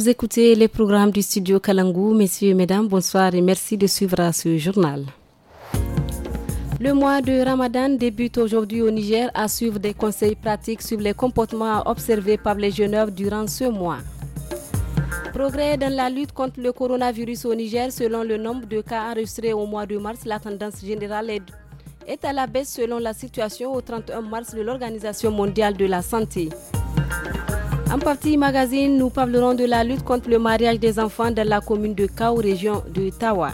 Vous écoutez les programmes du studio Kalangu. Messieurs et mesdames, bonsoir et merci de suivre ce journal. Le mois de Ramadan débute aujourd'hui au Niger à suivre des conseils pratiques sur les comportements observés par les jeûneurs durant ce mois. Progrès dans la lutte contre le coronavirus au Niger. Selon le nombre de cas enregistrés au mois de mars, la tendance générale est à la baisse selon la situation au 31 mars de l'Organisation mondiale de la santé. En partie magazine, nous parlerons de la lutte contre le mariage des enfants dans la commune de Kao, région de Tawa.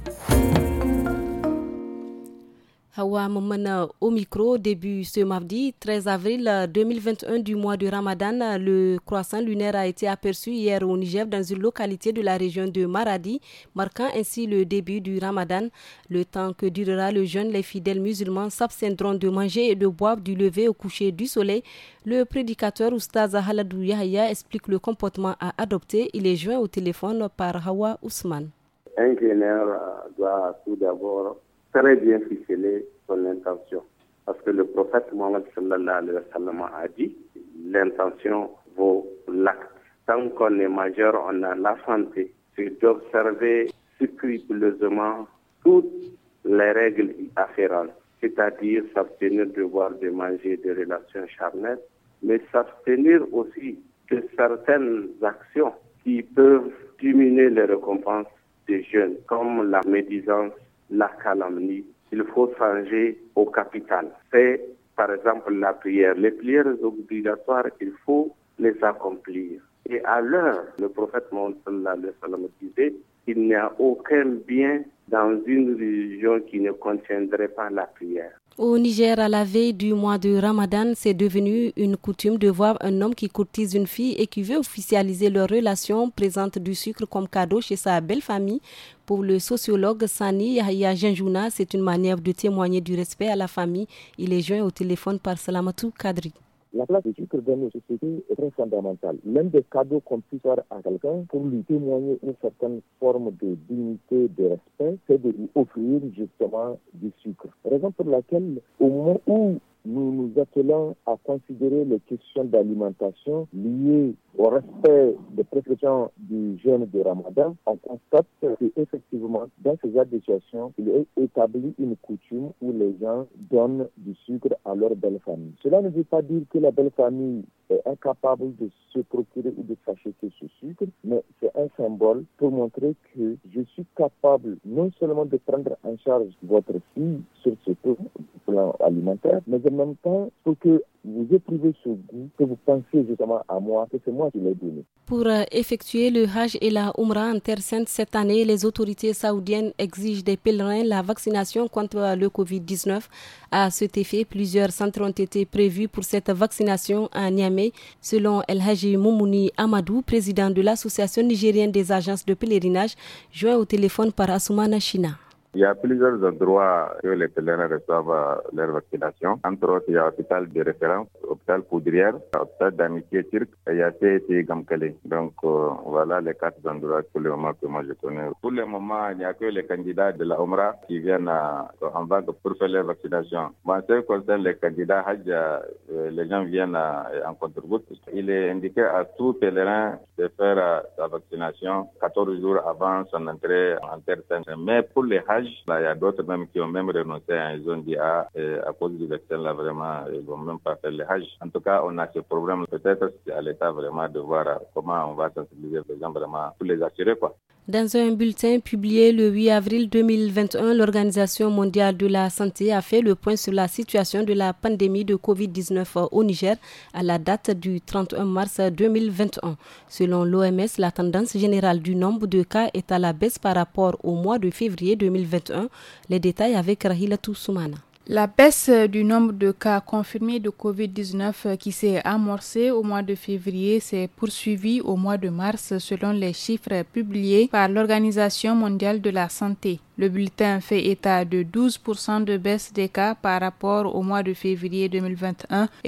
Hawa Maman au micro, début ce mardi 13 avril 2021 du mois de Ramadan, le croissant lunaire a été aperçu hier au Niger dans une localité de la région de Maradi, marquant ainsi le début du Ramadan. Le temps que durera le jeûne, les fidèles musulmans s'abstiendront de manger et de boire du lever au coucher du soleil. Le prédicateur Oustaz Haladou Yahya explique le comportement à adopter. Il est joint au téléphone par Hawa Ousmane. Un jeûneur doit tout d'abord très bien ficeler son intention. Parce que le prophète Mohammed sallallahu alayhi wa sallam a dit, l'intention vaut l'acte. Tant qu'on est majeur, on a la santé. C'est d'observer scrupuleusement toutes les règles afférentes. C'est-à-dire s'abstenir de boire, de manger, de relations charnelles, mais s'abstenir aussi de certaines actions qui peuvent diminuer les récompenses des jeunes, comme la médisance, la calomnie. Il faut changer au capital. C'est par exemple la prière. Les prières obligatoires, il faut les accomplir. Et à l'heure, le prophète Mohammed sallallahu alayhi wa sallam disait, il n'y a aucun bien dans une religion qui ne contiendrait pas la prière. Au Niger, à la veille du mois de Ramadan, c'est devenu une coutume de voir un homme qui courtise une fille et qui veut officialiser leur relation, présente du sucre comme cadeau chez sa belle famille. Pour le sociologue Sani Yahya Genjouna, c'est une manière de témoigner du respect à la famille. Il est joint au téléphone par Salamatou Kadri. La place du sucre dans nos sociétés est très fondamentale. L'un des cadeaux qu'on puisse faire à quelqu'un pour lui témoigner une certaine forme de dignité, de respect, c'est de lui offrir justement du sucre. Raison pour laquelle, au moment où nous nous attelons à considérer les questions d'alimentation liées au respect des prescriptions du jeûne de Ramadan, on constate qu'effectivement, dans ces situations, il est établi une coutume où les gens donnent du sucre à leur belle famille. Cela ne veut pas dire que la belle famille est incapable de se procurer ou de s'acheter ce sucre, mais c'est un symbole pour montrer que je suis capable non seulement de prendre en charge votre fille sur ce plan alimentaire, mais en même temps pour que vous éprouvez ce goût, que vous pensez justement à moi, que c'est moi qui l'ai donné. Pour effectuer le Hajj et la Umrah en Terre Sainte cette année, les autorités saoudiennes exigent des pèlerins la vaccination contre le Covid-19. À cet effet, plusieurs centres ont été prévus pour cette vaccination à Niamey, selon El Haji Moumouni Amadou, président de l'Association nigérienne des agences de pèlerinage, joint au téléphone par Assoumana China. Il y a plusieurs endroits où les pèlerins reçoivent leur vaccination. Entre autres, il y a l'hôpital de référence, l'hôpital Poudrière, l'hôpital d'amitié turc et il y a CT Gamkale. Donc voilà les 4 endroits pour le moment que moi je connais. Pour le moment, il n'y a que les candidats de la Omra qui viennent en vague pour faire leur vaccination. En ce qui concerne les candidats Hajj, les gens viennent en contre-goutte. Il est indiqué à tout pèlerin de faire sa vaccination 14 jours avant son entrée en Terre Sainte. Mais pour les Hajj, il y a d'autres même qui ont même renoncé. Ils ont dit à cause du vaccin là vraiment ils vont même pas faire le Hajj. En tout cas, on a ce problème. Peut-être c'est à l'État vraiment de voir comment on va sensibiliser les gens vraiment pour les assurer quoi. Dans un bulletin publié le 8 avril 2021, l'Organisation mondiale de la santé a fait le point sur la situation de la pandémie de Covid-19 au Niger à la date du 31 mars 2021. Selon l'OMS, la tendance générale du nombre de cas est à la baisse par rapport au mois de février 2021. Les détails avec Rahilatou Soumana. La baisse du nombre de cas confirmés de Covid-19 qui s'est amorcée au mois de février s'est poursuivie au mois de mars selon les chiffres publiés par l'Organisation mondiale de la santé. Le bulletin fait état de 12% de baisse des cas par rapport au mois de février 2021 et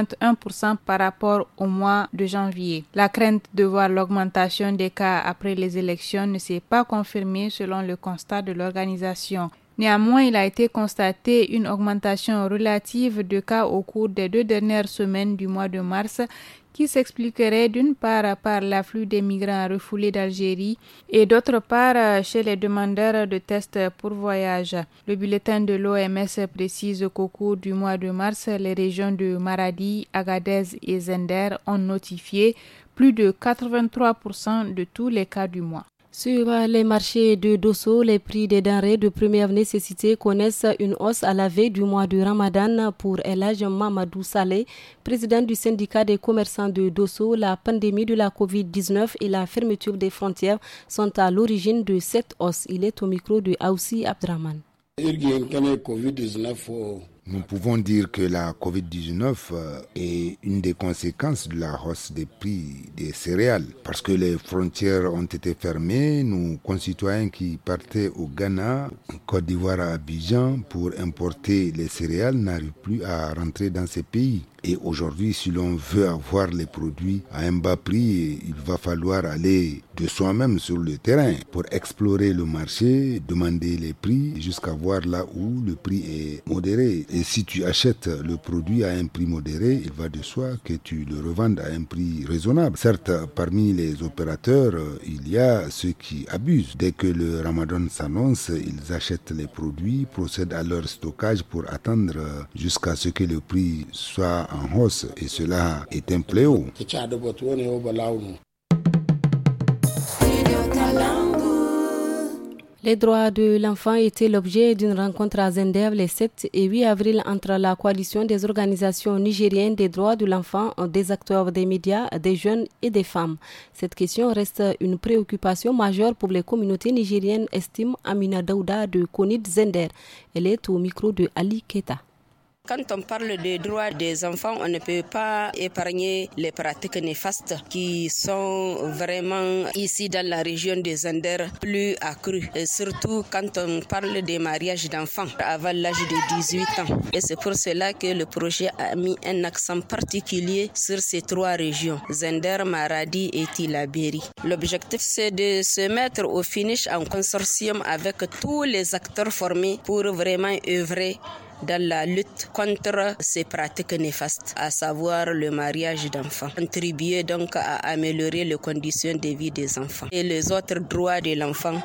81% par rapport au mois de janvier. La crainte de voir l'augmentation des cas après les élections ne s'est pas confirmée selon le constat de l'organisation. Néanmoins, il a été constaté une augmentation relative de cas au cours des 2 dernières semaines du mois de mars qui s'expliquerait d'une part par l'afflux des migrants refoulés d'Algérie et d'autre part chez les demandeurs de tests pour voyage. Le bulletin de l'OMS précise qu'au cours du mois de mars, les régions de Maradi, Agadez et Zender ont notifié plus de 83% de tous les cas du mois. Sur les marchés de Dosso, les prix des denrées de première nécessité connaissent une hausse à la veille du mois de Ramadan. Pour El Hadj Mamadou Saleh, président du syndicat des commerçants de Dosso, la pandémie de la Covid-19 et la fermeture des frontières sont à l'origine de cette hausse. Il est au micro de Aoussi Abdraman. Nous pouvons dire que la Covid-19 est une des conséquences de la hausse des prix des céréales. Parce que les frontières ont été fermées, nos concitoyens qui partaient au Ghana, en Côte d'Ivoire, à Abidjan pour importer les céréales n'arrivent plus à rentrer dans ces pays. Et aujourd'hui, si l'on veut avoir les produits à un bas prix, il va falloir aller de soi-même sur le terrain pour explorer le marché, demander les prix jusqu'à voir là où le prix est modéré. Et si tu achètes le produit à un prix modéré, il va de soi que tu le revendes à un prix raisonnable. Certes, parmi les opérateurs, il y a ceux qui abusent. Dès que le Ramadan s'annonce, ils achètent les produits, procèdent à leur stockage pour attendre jusqu'à ce que le prix soit en hausse, et cela est un fléau. Les droits de l'enfant étaient l'objet d'une rencontre à Zender les 7 et 8 avril entre la coalition des organisations nigériennes des droits de l'enfant, des acteurs des médias, des jeunes et des femmes. Cette question reste une préoccupation majeure pour les communautés nigériennes, estime Amina Daouda de Konid Zender. Elle est au micro de Ali Keta. Quand on parle des droits des enfants, on ne peut pas épargner les pratiques néfastes qui sont vraiment ici dans la région des Zender plus accrues. Et surtout quand on parle des mariages d'enfants avant l'âge de 18 ans. Et c'est pour cela que le projet a mis un accent particulier sur ces trois régions, Zender, Maradi et Tillabéri. L'objectif, c'est de se mettre au finish en consortium avec tous les acteurs formés pour vraiment œuvrer dans la lutte contre ces pratiques néfastes, à savoir le mariage d'enfants, contribuer donc à améliorer les conditions de vie des enfants et les autres droits de l'enfant.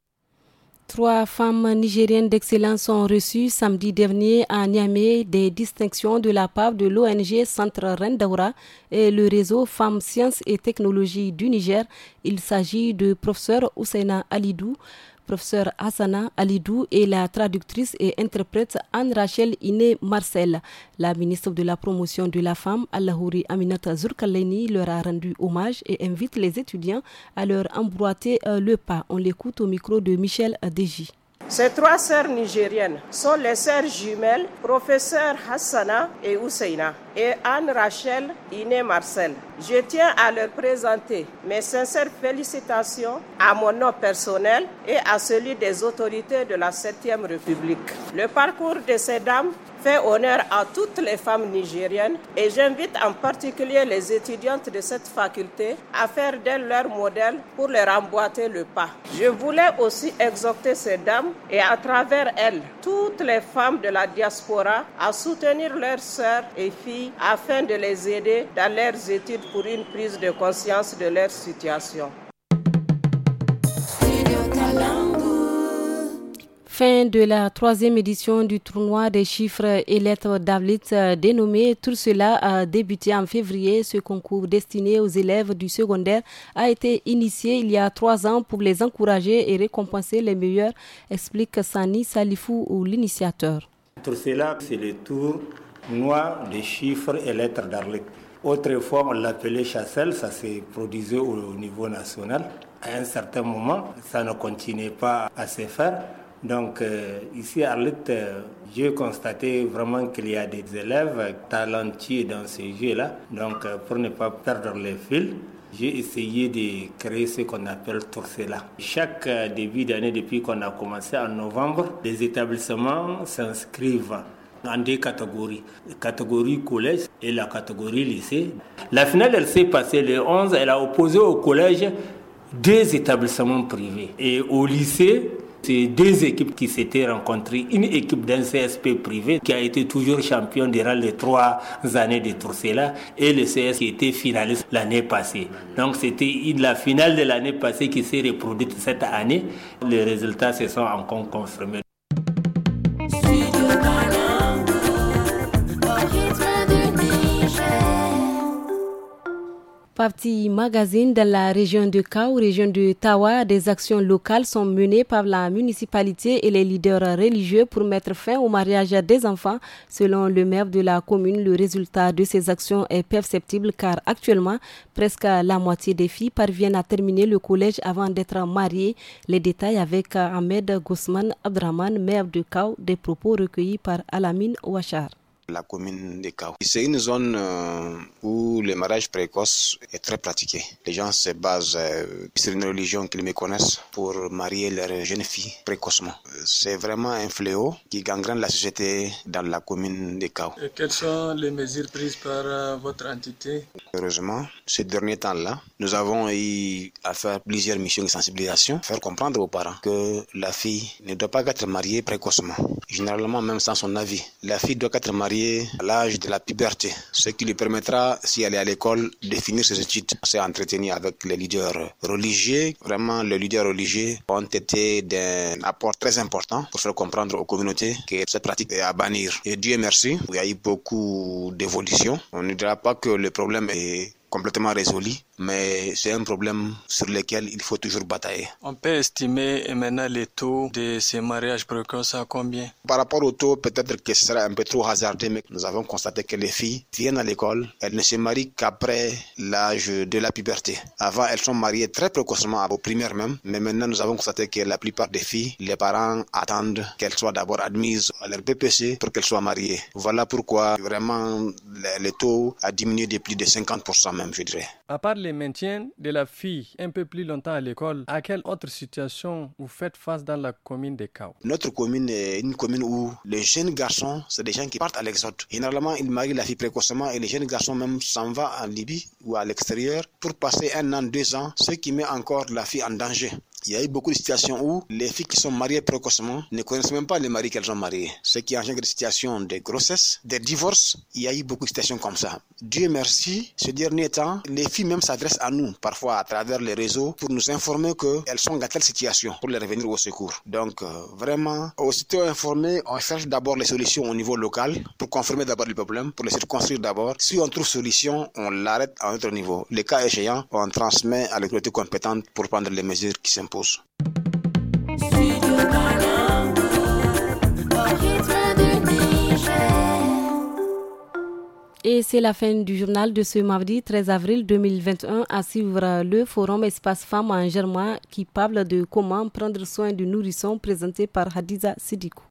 3 femmes nigériennes d'excellence sont reçues samedi dernier à Niamey des distinctions de la part de l'ONG Centre Rendaoura et le réseau Femmes Sciences et Technologies du Niger. Il s'agit de professeur Ousseina Alidou, professeur Hassana Alidou et la traductrice et interprète Anne-Rachel Iné Marcel. La ministre de la Promotion de la Femme, Allahouri Aminata Zurkaleni, leur a rendu hommage et invite les étudiants à leur emboîter le pas. On l'écoute au micro de Michel Deji. Ces 3 sœurs nigériennes sont les sœurs jumelles, professeur Hassana et Ousseina, et Anne-Rachel Iné Marcel. Je tiens à leur présenter mes sincères félicitations à mon nom personnel et à celui des autorités de la 7e République. Le parcours de ces dames fait honneur à toutes les femmes nigériennes et j'invite en particulier les étudiantes de cette faculté à faire d'elles leur modèle pour leur emboîter le pas. Je voulais aussi exhorter ces dames et à travers elles, toutes les femmes de la diaspora à soutenir leurs sœurs et filles afin de les aider dans leurs études pour une prise de conscience de leur situation. Fin de la 3e édition du tournoi des chiffres et lettres d'Avlit dénommé Tout cela a débuté en février. Ce concours destiné aux élèves du secondaire a été initié il y a 3 ans pour les encourager et récompenser les meilleurs, explique Sani Salifou, l'initiateur. Tout cela, c'est le tournoi des chiffres et lettres d'Arlit. Autrefois, on l'appelait Chassel, ça s'est produisé au niveau national. À un certain moment, ça ne continuait pas à se faire. Donc ici à Arlit, j'ai constaté vraiment qu'il y a des élèves talentueux dans ces jeux-là. Donc pour ne pas perdre les fils, j'ai essayé de créer ce qu'on appelle Toursela. Chaque début d'année, depuis qu'on a commencé en novembre, les établissements s'inscrivent en 2 catégories. La catégorie collège et la catégorie lycée. La finale, elle s'est passée le 11, elle a opposé au collège 2 établissements privés. Et au lycée, C'est deux équipes qui s'étaient rencontrées. Une équipe d'un CSP privé qui a été toujours champion durant les 3 années de Troussela et le CS qui était finaliste l'année passée. Donc c'était la finale de l'année passée qui s'est reproduite cette année. Les résultats se sont encore confirmés. Parti magazine dans la région de Kao, région de Tawa, des actions locales sont menées par la municipalité et les leaders religieux pour mettre fin au mariage des enfants. Selon le maire de la commune, le résultat de ces actions est perceptible car actuellement, presque la moitié des filles parviennent à terminer le collège avant d'être mariées. Les détails avec Ahmed Gosman Abdraman, maire de Kao, des propos recueillis par Alamine Ouachar. La commune de Kao. C'est une zone où le mariage précoce est très pratiqué. Les gens se basent sur une religion qu'ils méconnaissent pour marier leurs jeunes filles précocement. C'est vraiment un fléau qui gangrène la société dans la commune de Kao. Et quelles sont les mesures prises par votre entité? Heureusement, ces derniers temps-là, nous avons eu à faire plusieurs missions de sensibilisation, faire comprendre aux parents que la fille ne doit pas être mariée précocement. Généralement, même sans son avis. La fille doit être mariée à l'âge de la puberté, ce qui lui permettra, si elle est à l'école, de finir ses études. On s'est entretenu avec les leaders religieux. Vraiment, les leaders religieux ont été d'un apport très important pour faire comprendre aux communautés que cette pratique est à bannir. Et Dieu merci, il y a eu beaucoup d'évolutions. On ne dira pas que le problème est complètement résolu, mais c'est un problème sur lequel il faut toujours batailler. On peut estimer maintenant les taux de ces mariages précoces à combien? Par rapport au taux, peut-être que ce sera un peu trop hasardé, mais nous avons constaté que les filles viennent à l'école, elles ne se marient qu'après l'âge de la puberté. Avant, elles sont mariées très précocement, au primaire même, mais maintenant nous avons constaté que la plupart des filles, les parents attendent qu'elles soient d'abord admises à leur BPC pour qu'elles soient mariées. Voilà pourquoi vraiment le taux a diminué de plus de 50% même, je dirais. À part les maintiens de la fille un peu plus longtemps à l'école, à quelle autre situation vous faites face dans la commune de Kao? Notre commune est une commune où les jeunes garçons, c'est des gens qui partent à l'exode. Généralement, ils marient la fille précocement et les jeunes garçons même s'en vont en Libye ou à l'extérieur pour passer 1 an, 2 ans, ce qui met encore la fille en danger. Il y a eu beaucoup de situations où les filles qui sont mariées précocement ne connaissent même pas les maris qu'elles ont mariés. Ce qui engendre des situations de grossesse, des divorces. Il y a eu beaucoup de situations comme ça. Dieu merci, ce dernier temps, les filles même s'adressent à nous, parfois à travers les réseaux, pour nous informer qu'elles sont dans telle situation, pour les revenir au secours. Donc, vraiment, aussitôt informés, on cherche d'abord les solutions au niveau local, pour confirmer d'abord le problème, pour les circonscrire d'abord. Si on trouve solution, on l'arrête à notre niveau. Les cas échéants, on transmet à l'autorité compétente pour prendre les mesures qui s'imposent. Et c'est la fin du journal de ce mardi 13 avril 2021. À suivre le forum Espace Femmes en Germain qui parle de comment prendre soin du nourrisson présenté par Hadiza Sidikou.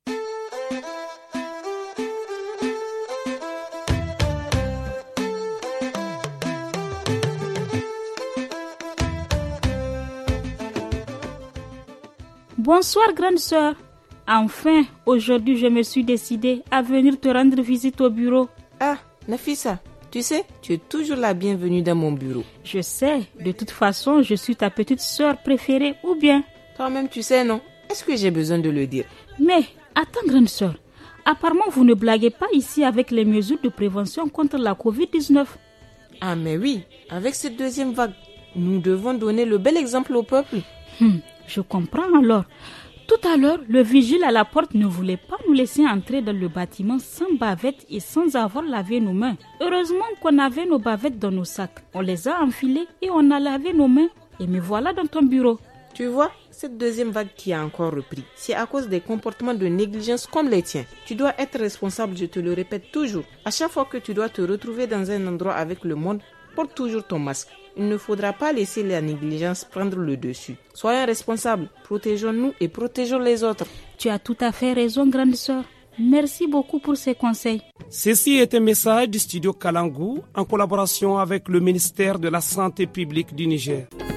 Bonsoir grande sœur. Enfin, aujourd'hui je me suis décidée à venir te rendre visite au bureau. Ah, Nafissa, tu sais, tu es toujours la bienvenue dans mon bureau. Je sais, de toute façon, je suis ta petite sœur préférée ou bien... Toi-même tu sais, non? Est-ce que j'ai besoin de le dire? Mais, attends grande sœur, apparemment vous ne blaguez pas ici avec les mesures de prévention contre la Covid-19. Ah mais oui, avec cette deuxième vague, nous devons donner le bel exemple au peuple. Je comprends alors. Tout à l'heure, le vigile à la porte ne voulait pas nous laisser entrer dans le bâtiment sans bavette et sans avoir lavé nos mains. Heureusement qu'on avait nos bavettes dans nos sacs. On les a enfilées et on a lavé nos mains. Et me voilà dans ton bureau. Tu vois, cette deuxième vague qui a encore repris, c'est à cause des comportements de négligence comme les tiens. Tu dois être responsable, je te le répète toujours. À chaque fois que tu dois te retrouver dans un endroit avec le monde, porte toujours ton masque. Il ne faudra pas laisser la négligence prendre le dessus. Soyons responsables, protégeons-nous et protégeons les autres. Tu as tout à fait raison, grande sœur. Merci beaucoup pour ces conseils. Ceci est un message du studio Kalangu en collaboration avec le ministère de la Santé publique du Niger.